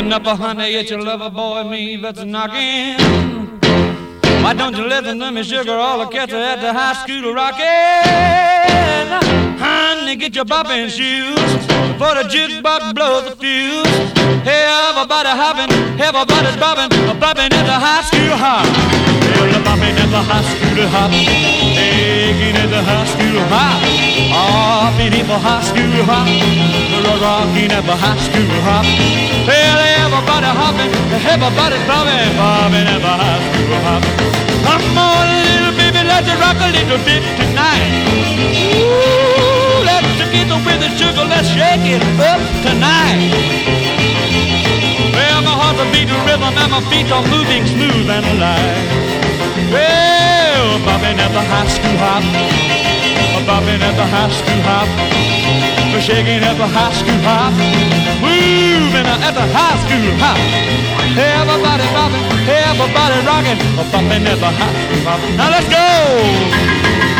Open up, honey, it's your lover boy, me that's knocking. Why don't you listen to me, sugar? All the cats are at the high school rocking. Honey, get your bopping shoes before the jukebox blows the fuse. Hey, everybody hopping, everybody's bopping, bopping at the high school hop. Well, bopping at the high school hop, taking at the high school hop, hopping at the high school hop, rocking at the high school hop. Well, everybody hopping, everybody's bopping, bopping at the high school hop. Come on, little baby, let's rock a little bit tonight. Ooh, let's get with the sugar, let's shake it up tonight. Well, my heart's a beating rhythm and my feet are moving smooth and light. Well, bopping at the high school hop, bopping at the high school hop, shaking at the high school hop, moving at the high school hop. Everybody bopping, everybody rocking, bopping at the high school hop. Now let's go!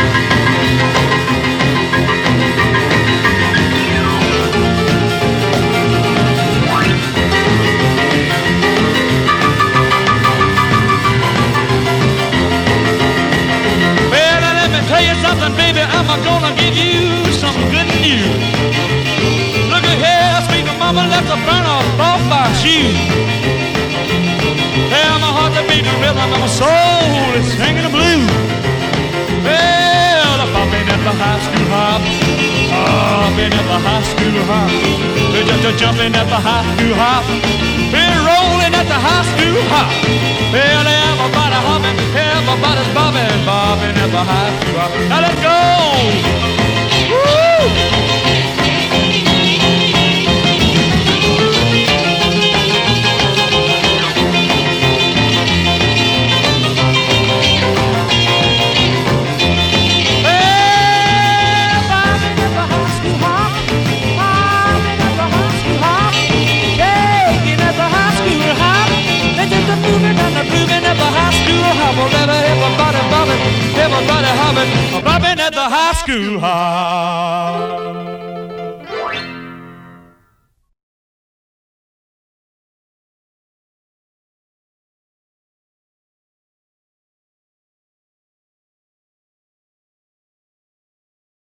Tell you something, baby, I'm gonna give you some good news. Look at here, sweet mama, let's burn off my shoes. Well, my heart's a beating rhythm and my soul is singing the blues. Well, I'm bopping at the high school hop, hopping at the high school hop, just jumping at the high school hop, we're rolling at the high school hop. Well, everybody hopping, everybody's bobbing, bobbing at the high school hop. Now let's go! Woo! Everybody hopping, bopping at the high school hop.